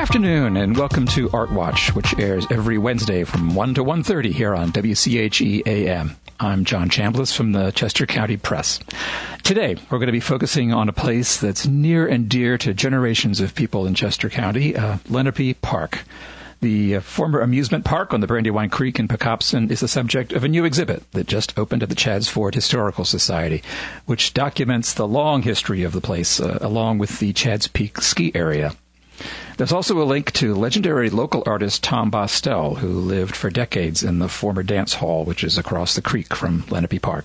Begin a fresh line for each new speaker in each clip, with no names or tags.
afternoon, and welcome to Art Watch, which airs every Wednesday from 1 to 1:30 here on WCHE AM. I'm John Chambliss from the Chester County Press. Today, we're going to be focusing on a place that's near and dear to generations of people in Chester County, Lenape Park. The former amusement park on the Brandywine Creek in Pocopson is the subject of a new exhibit that just opened at the Chadds Ford Historical Society, which documents the long history of the place, along with the Chadds Peak ski area. There's also a link to legendary local artist Tom Bostel, who lived for decades in the former dance hall, which is across the creek from Lenape Park.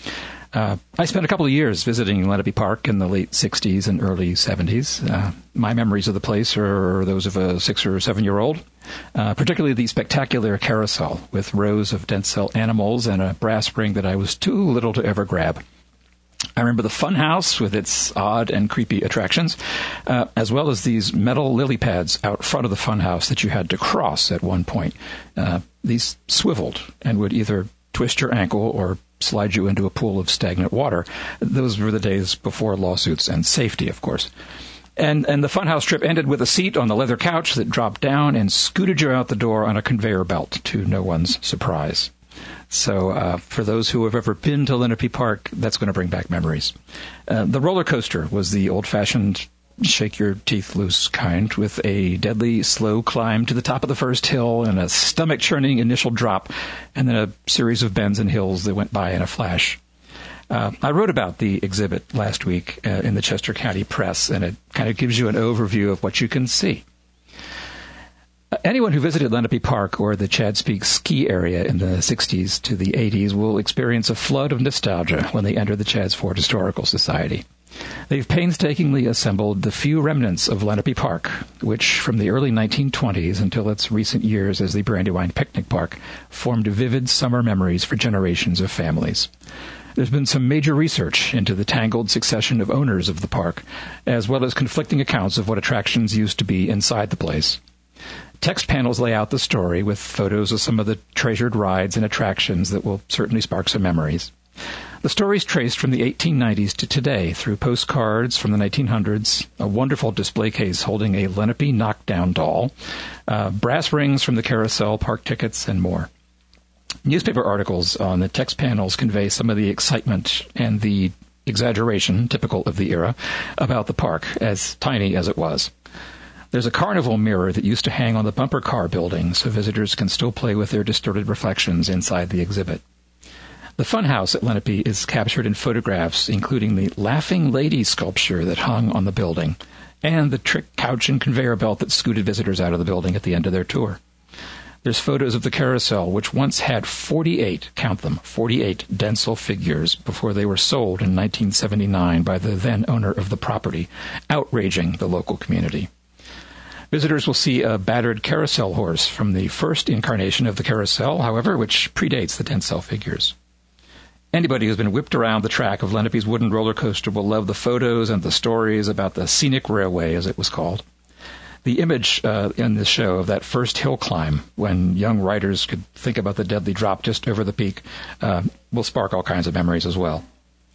I spent a couple of years visiting Lenape Park in the late 60s and early 70s. My memories of the place are those of a 6 or 7-year-old, particularly the spectacular carousel with rows of Densel animals and a brass ring that I was too little to ever grab. I remember the fun house with its odd and creepy attractions, as well as these metal lily pads out front of the fun house that you had to cross at one point. These swiveled and would either twist your ankle or slide you into a pool of stagnant water. Those were the days before lawsuits and safety, of course. And the funhouse trip ended with a seat on the leather couch that dropped down and scooted you out the door on a conveyor belt, to no one's surprise. So for those who have ever been to Lenape Park, that's going to bring back memories. The roller coaster was the old-fashioned shake-your-teeth-loose kind, with a deadly slow climb to the top of the first hill and a stomach-churning initial drop, and then a series of bends and hills that went by in a flash. I wrote about the exhibit last week in the Chester County Press, and it kind of gives you an overview of what you can see. Anyone who visited Lenape Park or the Chadds Peak ski area in the 60s to the 80s will experience a flood of nostalgia when they enter the Chadds Ford Historical Society. They've painstakingly assembled the few remnants of Lenape Park, which from the early 1920s until its recent years as the Brandywine Picnic Park formed vivid summer memories for generations of families. There's been some major research into the tangled succession of owners of the park, as well as conflicting accounts of what attractions used to be inside the place. Text panels lay out the story with photos of some of the treasured rides and attractions that will certainly spark some memories. The story's traced from the 1890s to today through postcards from the 1900s, a wonderful display case holding a Lenape knockdown doll, brass rings from the carousel, park tickets, and more. Newspaper articles on the text panels convey some of the excitement and the exaggeration, typical of the era, about the park, as tiny as it was. There's a carnival mirror that used to hang on the bumper car building so visitors can still play with their distorted reflections inside the exhibit. The funhouse at Lenape is captured in photographs, including the Laughing Lady sculpture that hung on the building, and the trick couch and conveyor belt that scooted visitors out of the building at the end of their tour. There's photos of the carousel, which once had 48, count them, 48 Densel figures before they were sold in 1979 by the then owner of the property, outraging the local community. Visitors will see a battered carousel horse from the first incarnation of the carousel, however, which predates the Densel figures. Anybody who's been whipped around the track of Lenape's wooden roller coaster will love the photos and the stories about the scenic railway, as it was called. The image in the show of that first hill climb, when young riders could think about the deadly drop just over the peak, will spark all kinds of memories as well.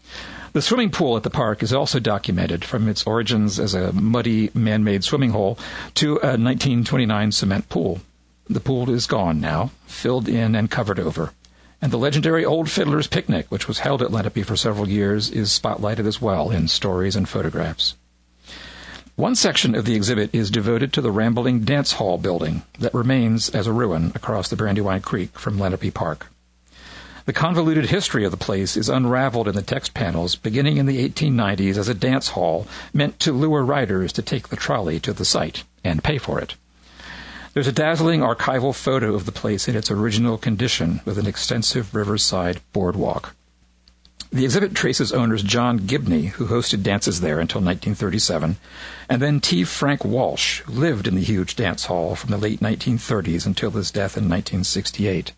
The swimming pool at the park is also documented, from its origins as a muddy man-made swimming hole to a 1929 cement pool. The pool is gone now, filled in and covered over. And the legendary Old Fiddler's Picnic, which was held at Lenape for several years, is spotlighted as well in stories and photographs. One section of the exhibit is devoted to the rambling dance hall building that remains as a ruin across the Brandywine Creek from Lenape Park. The convoluted history of the place is unraveled in the text panels, beginning in the 1890s as a dance hall meant to lure riders to take the trolley to the site and pay for it. There's a dazzling archival photo of the place in its original condition with an extensive riverside boardwalk. The exhibit traces owners John Gibney, who hosted dances there until 1937, and then T. Frank Walsh, who lived in the huge dance hall from the late 1930s until his death in 1968.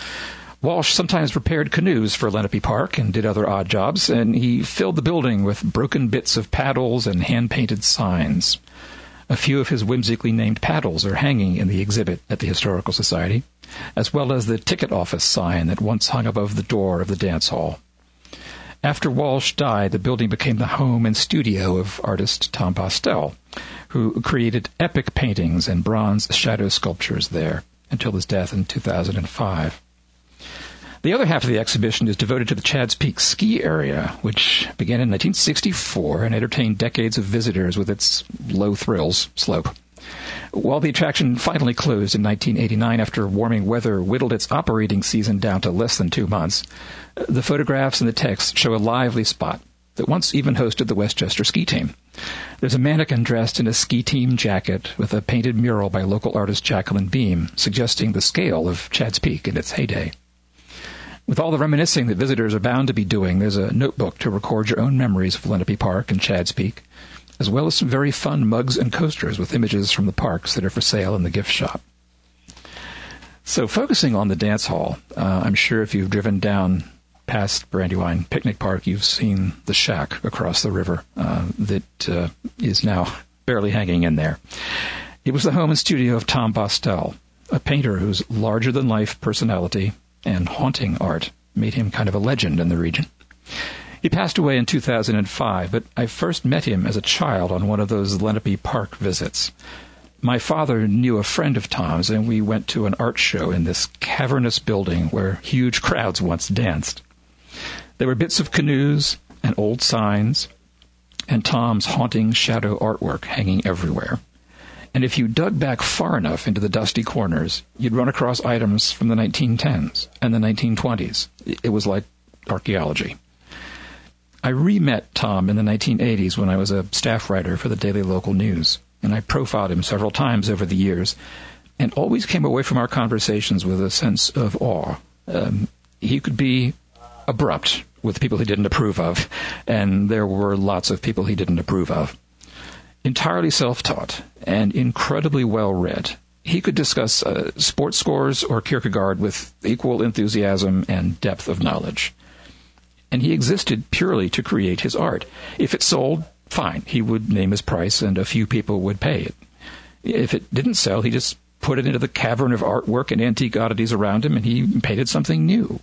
Walsh sometimes repaired canoes for Lenape Park and did other odd jobs, and he filled the building with broken bits of paddles and hand-painted signs. A few of his whimsically named paddles are hanging in the exhibit at the Historical Society, as well as the ticket office sign that once hung above the door of the dance hall. After Walsh died, the building became the home and studio of artist Tom Bostel, who created epic paintings and bronze shadow sculptures there until his death in 2005. The other half of the exhibition is devoted to the Chad's Peak ski area, which began in 1964 and entertained decades of visitors with its low thrills slope. While the attraction finally closed in 1989 after warming weather whittled its operating season down to less than 2 months, the photographs and the text show a lively spot that once even hosted the Westchester ski team. There's a mannequin dressed in a ski team jacket with a painted mural by local artist Jacqueline Beam, suggesting the scale of Chad's Peak in its heyday. With all the reminiscing that visitors are bound to be doing, there's a notebook to record your own memories of Lenape Park and Chad's Peak, as well as some very fun mugs and coasters with images from the parks that are for sale in the gift shop. So focusing on the dance hall, I'm sure if you've driven down past Brandywine Picnic Park, you've seen the shack across the river that is now barely hanging in there. It was the home and studio of Tom Bostel, a painter whose larger-than-life personality and haunting art made him kind of a legend in the region. He passed away in 2005, but I first met him as a child on one of those Lenape Park visits. My father knew a friend of Tom's, and we went to an art show in this cavernous building where huge crowds once danced. There were bits of canoes and old signs, and Tom's haunting shadow artwork hanging everywhere. And if you dug back far enough into the dusty corners, you'd run across items from the 1910s and the 1920s. It was like archaeology. I re-met Tom in the 1980s when I was a staff writer for the Daily Local News, and I profiled him several times over the years, and always came away from our conversations with a sense of awe. He could be abrupt with people he didn't approve of, and there were lots of people he didn't approve of. Entirely self-taught and incredibly well-read, he could discuss sports scores or Kierkegaard with equal enthusiasm and depth of knowledge. And he existed purely to create his art. If it sold, fine. He would name his price and a few people would pay it. If it didn't sell, he just put it into the cavern of artwork and antique oddities around him and he painted something new.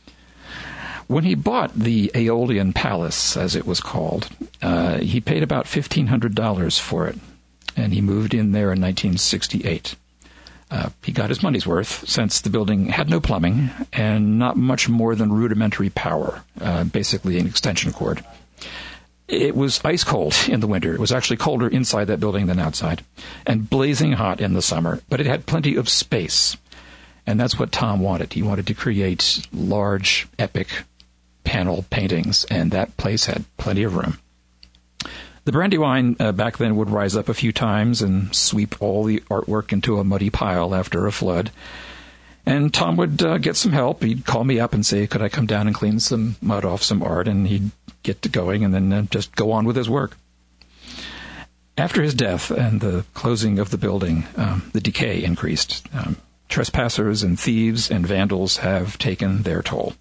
When he bought the Aeolian Palace, as it was called, he paid about $1,500 for it, and he moved in there in 1968. He got his money's worth, since the building had no plumbing and not much more than rudimentary power, basically an extension cord. It was ice cold in the winter. It was actually colder inside that building than outside, and blazing hot in the summer, but it had plenty of space. And that's what Tom wanted. He wanted to create large, epic panel paintings, and that place had plenty of room. The Brandywine back then would rise up a few times and sweep all the artwork into a muddy pile after a flood. And Tom would get some help. He'd call me up and say, could I come down and clean some mud off some art? And he'd get to going and then just go on with his work. After his death and the closing of the building, the decay increased. Trespassers and thieves and vandals have taken their toll.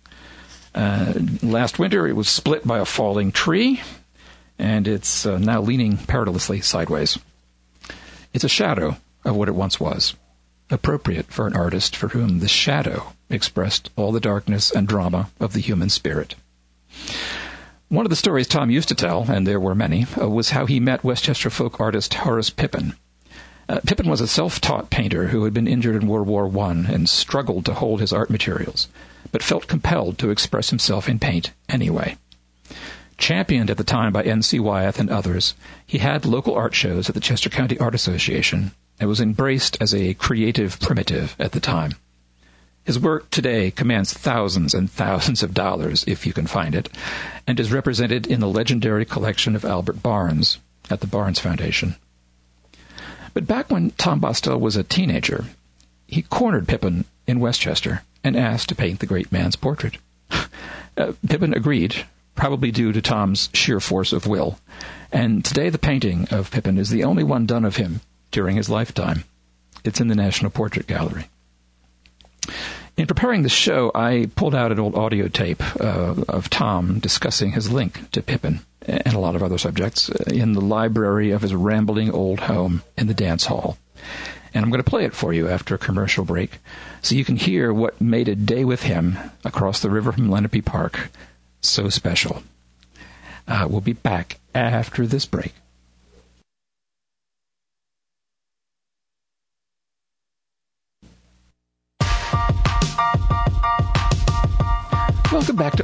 Last winter, it was split by a falling tree, and it's now leaning perilously sideways. It's a shadow of what it once was, appropriate for an artist for whom the shadow expressed all the darkness and drama of the human spirit. One of the stories Tom used to tell, and there were many, was how he met Westchester folk artist Horace Pippin. Pippin was a self-taught painter who had been injured in World War I and struggled to hold his art materials, but felt compelled to express himself in paint anyway. Championed at the time by N.C. Wyeth and others, he had local art shows at the Chester County Art Association and was embraced as a creative primitive at the time. His work today commands thousands and thousands of dollars, if you can find it, and is represented in the legendary collection of Albert Barnes at the Barnes Foundation. But back when Tom Bostel was a teenager, he cornered Pippin in Westchester and asked to paint the great man's portrait. Pippin agreed, probably due to Tom's sheer force of will, and today the painting of Pippin is the only one done of him during his lifetime. It's in the National Portrait Gallery. In preparing the show, I pulled out an old audio tape of Tom discussing his link to Pippin and a lot of other subjects in the library of his rambling old home in the dance hall. And I'm going to play it for you after a commercial break so you can hear what made a day with him across the river from Lenape Park so special. We'll be back after this break.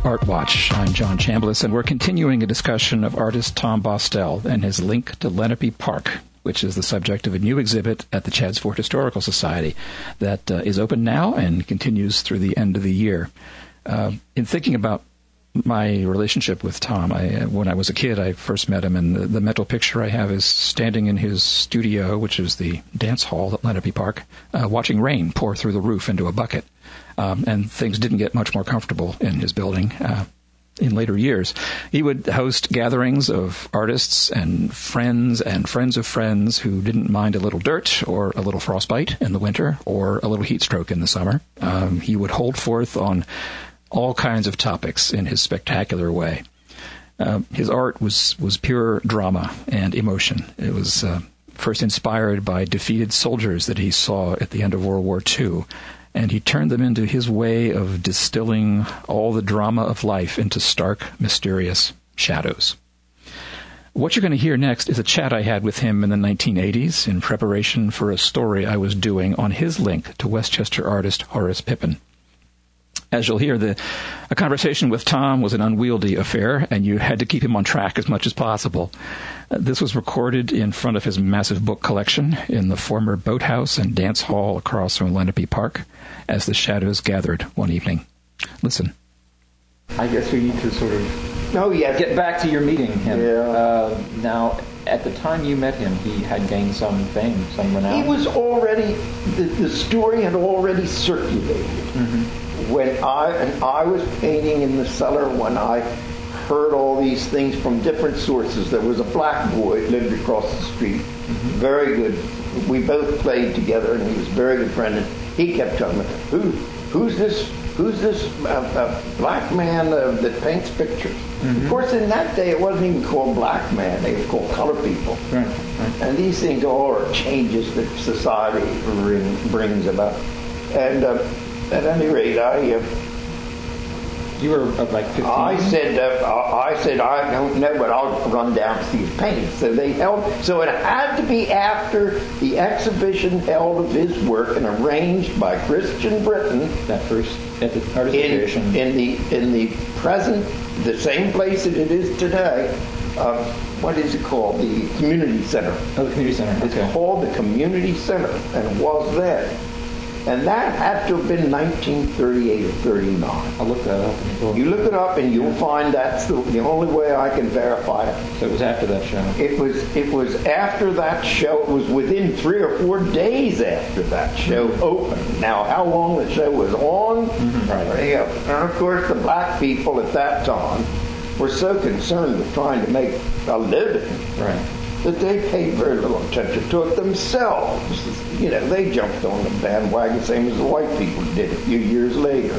Art Watch. I'm John Chambliss, and we're continuing a discussion of artist Tom Bostel and his link to Lenape Park, which is the subject of a new exhibit at the Chadds Ford Historical Society that is open now and continues through the end of the year. In thinking about my relationship with Tom, when I was a kid, I first met him, and the mental picture I have is standing in his studio, which is the dance hall at Lenape Park, watching rain pour through the roof into a bucket. And things didn't get much more comfortable in his building in later years. He would host gatherings of artists and friends of friends who didn't mind a little dirt or a little frostbite in the winter or a little heat stroke in the summer. He would hold forth on all kinds of topics in his spectacular way. His art was pure drama and emotion. It was first inspired by defeated soldiers that he saw at the end of World War II, and he turned them into his way of distilling all the drama of life into stark, mysterious shadows. What you're going to hear next is a chat I had with him in the 1980s in preparation for a story I was doing on his link to Westchester artist Horace Pippin. As you'll hear, a conversation with Tom was an unwieldy affair, and you had to keep him on track as much as possible. This was recorded in front of his massive book collection in the former boathouse and dance hall across from Lenape Park as the shadows gathered one evening. Listen.
I guess we need to sort of get back to your meeting him.
Yeah.
Now, at the time you met him, he had gained some fame, some renown.
He was already, the story had already circulated.
Mm-hmm.
When I was painting in the cellar, when I heard all these things from different sources, there was a black boy that lived across the street, very good. We both played together, and he was a very good friend. And he kept telling me, "Who's this black man that paints pictures?" Mm-hmm. Of course, in that day, it wasn't even called black man; they were called color people.
Right.
And these things all are changes that society brings about. And at any rate,
you were like 15.
I said I don't know, but I'll run down to see his paintings. So they held. So it had to be after the exhibition held of his work and arranged by Christian Britton.
That first at the artist association
in the present, the same place that it is today. What is it called? The Community Center.
Oh, the Community Center.
It's called the Community Center, and it was then. And that had to have been 1938 or 39.
I'll look that up.
You look it up, and you'll find that's the only way I can verify it.
So it was after that show.
It was after that show. It was within 3 or 4 days after that show opened. Now, how long the show was on?
Mm-hmm. Right.
And of course, the black people at that time were so concerned with trying to make a living.
Right.
That they paid very little attention to it themselves. You know, they jumped on the bandwagon, same as the white people did a few years later.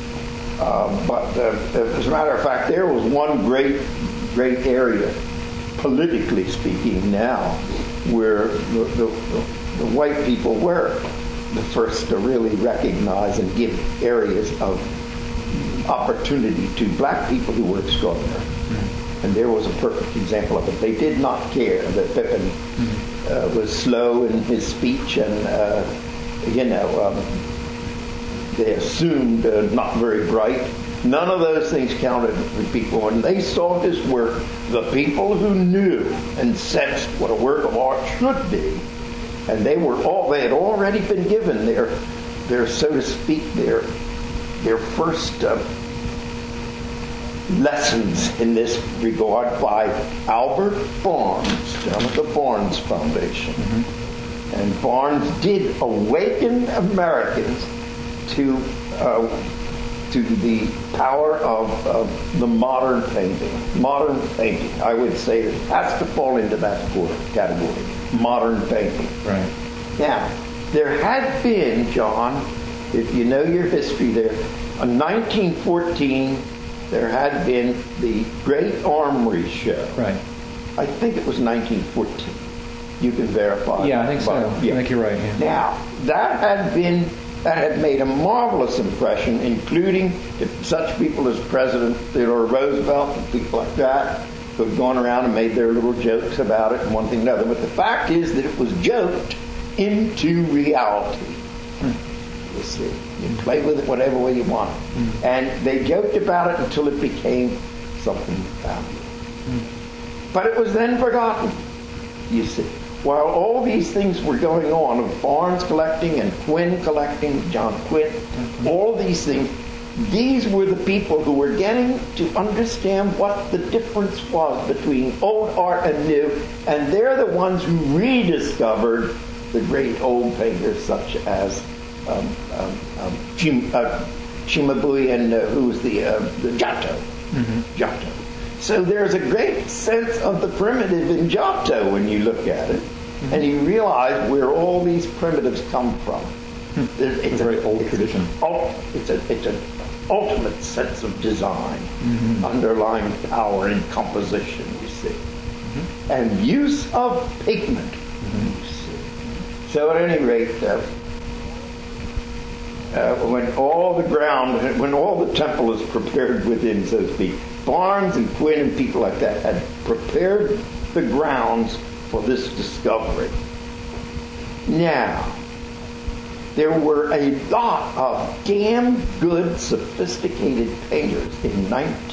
But as a matter of fact, there was one great area, politically speaking now, where the white people were the first to really recognize and give areas of opportunity to black people who were extraordinary. And there was a perfect example of it. They did not care that Pippin was slow in his speech, and they assumed not very bright. None of those things counted for people. When they saw his work, the people who knew and sensed what a work of art should be, and they had already been given their so to speak, their first lessons in this regard by Albert Barnes, down at the Barnes Foundation. Mm-hmm. And Barnes did awaken Americans to the power of the modern painting. Modern painting, I would say, it has to fall into that category. Modern painting.
Right.
Now, there had been, John, if you know your history there, in 1914, there had been the Great Armory Show.
Right.
I think it was 1914. You can verify.
Yeah, I think so. Yeah. I think you're right. Yeah.
Now, that had made a marvelous impression, including such people as President Theodore Roosevelt and people like that, who had gone around and made their little jokes about it and one thing and another. But the fact is that it was joked into reality. see. You play with it whatever way you want. And they joked about it until it became something valuable. But it was then forgotten, you see. While all these things were going on, of Barnes collecting and Quinn collecting, John Quinn, all these things, these were the people who were getting to understand what the difference was between old art and new, and they're the ones who rediscovered the great old painters such as Cimabue and who's the Giotto. Giotto. So there's a great sense of the primitive in Giotto when you look at it, and you realize where all these primitives come from.
It's a very old tradition.
It's an ultimate sense of design, underlying power in composition, you see, and use of pigment, you see. So at any rate, when all the temple is prepared within, so to speak, Barnes and Quinn and people like that had prepared the grounds for this discovery. Now, there were a lot of damn good, sophisticated painters in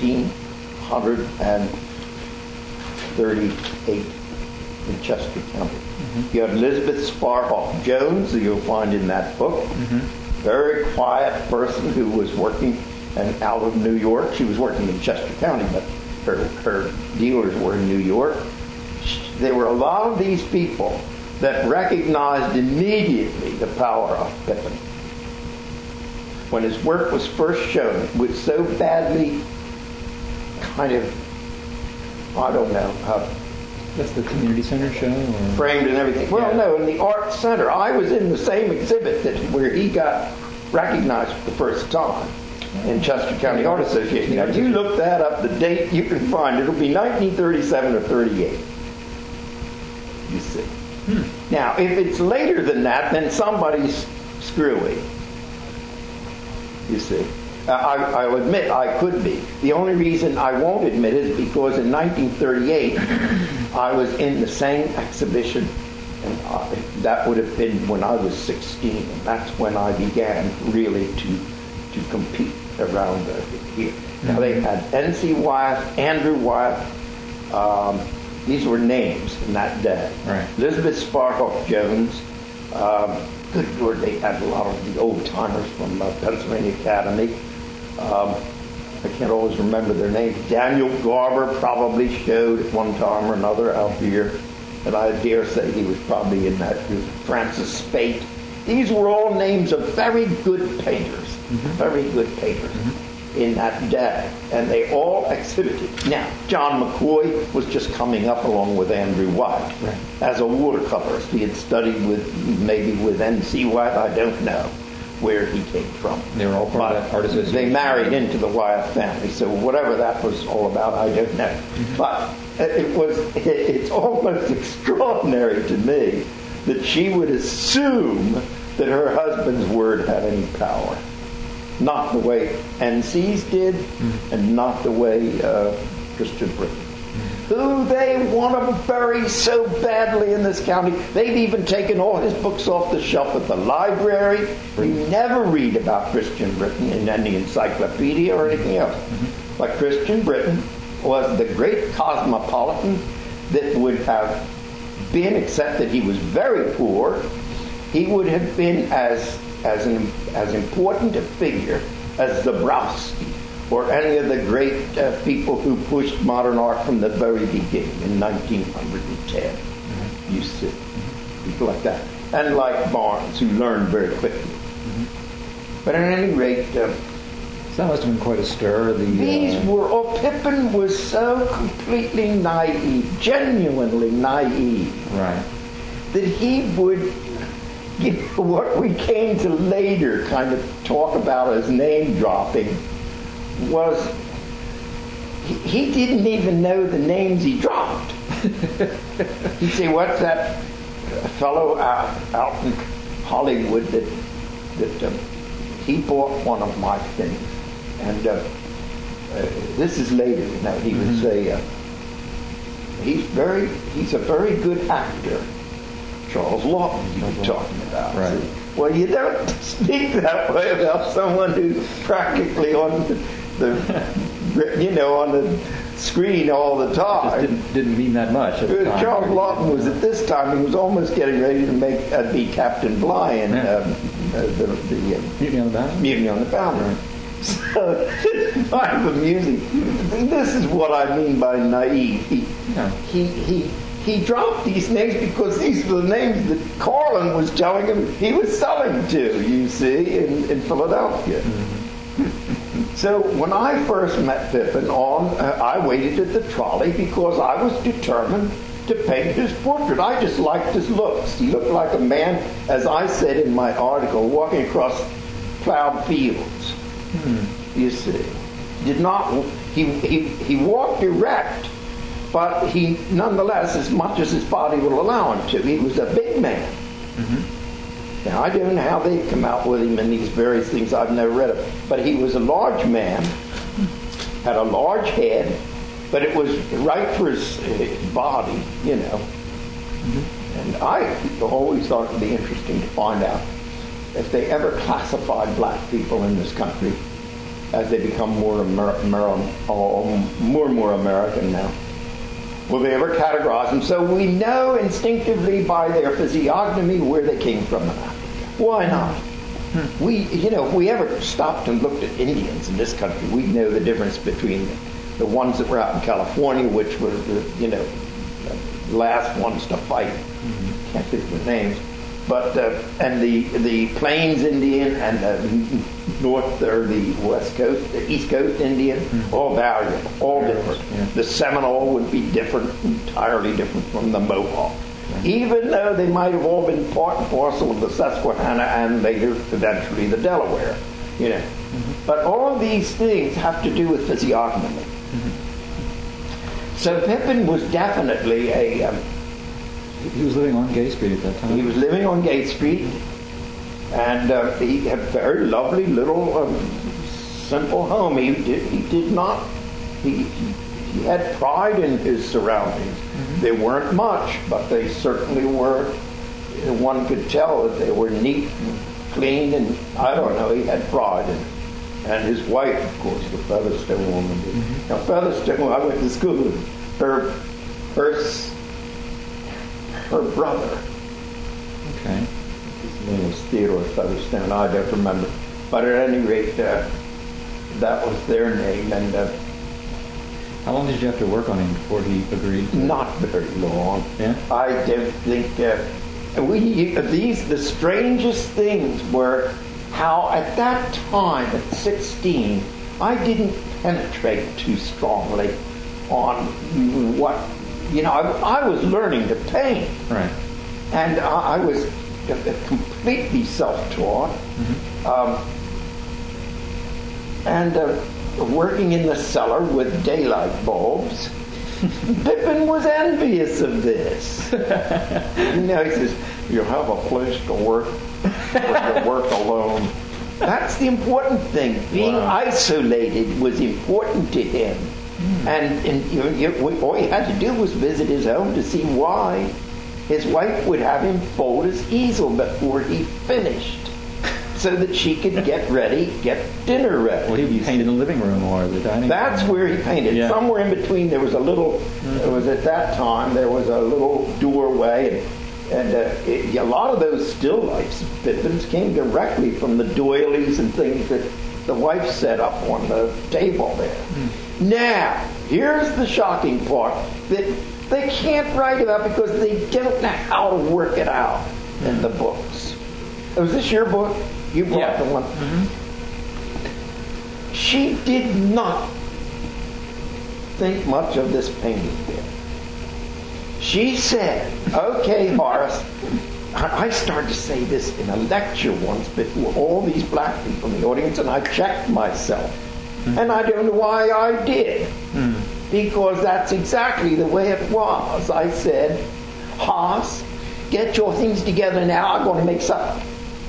1938 in Chester County. You had Elizabeth Sparhawk Jones, who you'll find in that book. Very quiet person who was working out of New York. She was working in Chester County, but her dealers were in New York. There were a lot of these people that recognized immediately the power of Pippin. When his work was first shown, it was so badly kind of, I don't know,
That's the community center show? Or?
Framed and everything. Well, no, in the art center. I was in the same exhibit where he got recognized for the first time in Chester County Art Association. Now, if you look that up, the date you can find, it'll be 1937 or 38. You see. Now, if it's later than that, then somebody's screwy. You see. I'll admit I could be. The only reason I won't admit it is because in 1938 I was in the same exhibition, and that would have been when I was 16, and that's when I began really to compete around here. Now they had N.C. Wyeth, Andrew Wyeth. These were names in that day.
Right.
Elizabeth Sparhawk Jones. Good Lord, they had a lot of the old timers from Pennsylvania Academy. I can't always remember their names. Daniel Garber probably showed at one time or another out here, and I dare say he was probably in that group. Francis Spate. These were all names of very good painters, very good painters in that day, and they all exhibited. Now, John McCoy was just coming up along with Andrew Wyeth as a watercolorist. He had studied maybe with N.C. Wyeth, I don't know where he came from.
They were all part of that art association.
They married into the Wyeth family, so whatever that was all about, I don't know. But it's almost extraordinary to me that she would assume that her husband's word had any power. Not the way N.C.'s did, and not the way Christian Britton. Who they want to bury so badly in this county. They've even taken all his books off the shelf at the library. We never read about Christian Britton in any encyclopedia or anything else. But Christian Britton was the great cosmopolitan that would have been, except that he was very poor, he would have been as important a figure as Dabrowski or any of the great people who pushed modern art from the very beginning in 1910. You see, people like that. And like Barnes, who learned very quickly. But at any rate...
so that must have been quite a stir.
Pippin was so completely naive, genuinely naive, that he would... what we came to later kind of talk about as name dropping was he didn't even know the names he dropped. He'd say, what's that fellow out in Hollywood that he bought one of my things, and this is later, he would say he's a very good actor. Charles Lawton you were talking about.
Right.
Well, you don't speak that way about someone who's practically on on the screen all the time.
Just didn't mean that much at the time.
Charles Laughton was at this time. He was almost getting ready to be Captain Bligh in the
Mutiny on the Bounty.
Mutiny on the Bounty. So it's kind of amusing. This is what I mean by naive. He dropped these names because these were the names that Carlin was telling him he was selling to, you see, in Philadelphia. Mm-hmm. So when I first met Pippin, I waited at the trolley because I was determined to paint his portrait. I just liked his looks. He looked like a man, as I said in my article, walking across plowed fields. You see, he walked erect, but he, nonetheless, as much as his body would allow him to, he was a big man. Mm-hmm. Now, I don't know how they come out with him in these various things I've never read of, but he was a large man, had a large head, but it was right for his body, Mm-hmm. And I always thought it would be interesting to find out if they ever classified black people in this country as they become more and more American now. Will they ever categorize them? So we know instinctively by their physiognomy where they came from in Africa. Why not? If we ever stopped and looked at Indians in this country, we'd know the difference between the ones that were out in California, which were the last ones to fight. Can't think of the names. But and the Plains Indian and the North or the West Coast, the East Coast Indian, all valuable, all different. Yeah. The Seminole would be different, entirely different from the Mohawk, even though they might have all been part and parcel of the Susquehanna and later, eventually, the Delaware. But all of these things have to do with physiognomy. So Pippin was definitely
he was living on Gay Street at that time.
He was living on Gay Street, and he had a very lovely little simple home. He had pride in his surroundings. They weren't much, but they certainly were. One could tell that they were neat and clean, and I don't know, he had pride in it. And his wife, of course, the Featherstone woman. Now, Featherstone, I went to school with her brother.
Okay.
His name was Theodore Featherstone. I don't remember. But at any rate, that was their name. And
how long did you have to work on him before he agreed?
Not very long.
Yeah?
I don't think... the strangest things were how at that time, at 16, I didn't penetrate too strongly on what... I was learning to paint.
Right.
And I was completely self-taught. Working in the cellar with daylight bulbs. Pippin was envious of this. He says, you have a place to work where you work alone. That's the important thing. Being isolated was important to him. And all he had to do was visit his home to see why his wife would have him fold his easel before he finished, so that she could get dinner ready.
Well, he painted the living room or the dining room.
That's where he painted. Yeah. Somewhere in between, there was a little. It was at that time there was a little doorway, and a lot of those still lifes of Pippin's came directly from the doilies and things that the wife set up on the table there. Now, here's the shocking part that they can't write about because they don't know how to work it out in the books. Was this your book? You brought the one. She did not think much of this painting bit. She said, okay, Horace, I started to say this in a lecture once before all these black people in the audience, and I checked myself. And I don't know why I did. Because that's exactly the way it was. I said, Hoss, get your things together now. I'm going to make supper.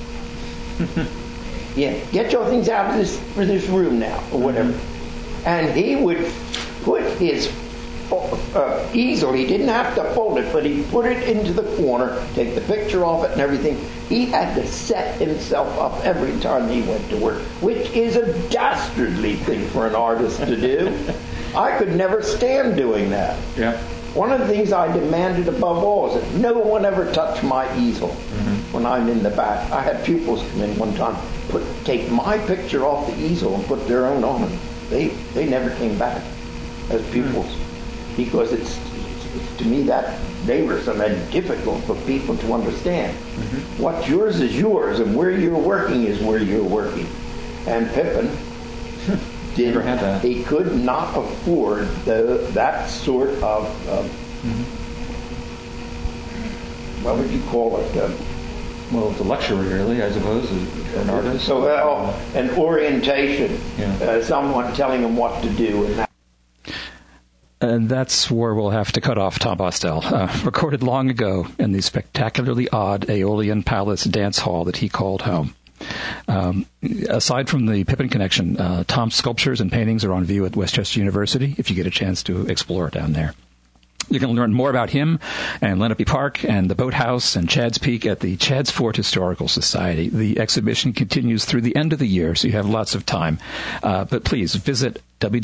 Get your things out of this room now, or whatever. And he would put his easel. He didn't have to fold it, but he put it into the corner, take the picture off it and everything. He had to set himself up every time he went to work, which is a dastardly thing for an artist to do. I could never stand doing that.
Yeah.
One of the things I demanded above all is that no one ever touch my easel when I'm in the back. I had pupils come in one time, take my picture off the easel and put their own on it. They never came back as pupils because it's to me that laborious and difficult for people to understand. What's yours is yours, and where you're working is where you're working. And Pippin
Never had that.
He could not afford that sort of what would you call it?
Well, it's a luxury, really, I suppose, for an artist.
So, an orientation, someone telling him what to do, and that.
And that's where we'll have to cut off Tom Bostel, recorded long ago in the spectacularly odd Aeolian Palace dance hall that he called home. Aside from the Pippin connection, Tom's sculptures and paintings are on view at Westchester University if you get a chance to explore down there. You can learn more about him and Lenape Park and the Boathouse and Chad's Peak at the Chad's Ford Historical Society. The exhibition continues through the end of the year, so you have lots of time. But please visit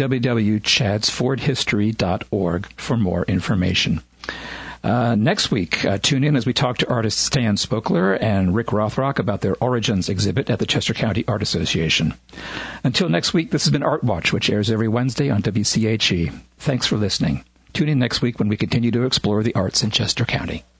www.chadsfordhistory.org for more information. Next week, tune in as we talk to artists Stan Spokler and Rick Rothrock about their Origins exhibit at the Chester County Art Association. Until next week, this has been Art Watch, which airs every Wednesday on WCHE. Thanks for listening. Tune in next week when we continue to explore the arts in Chester County.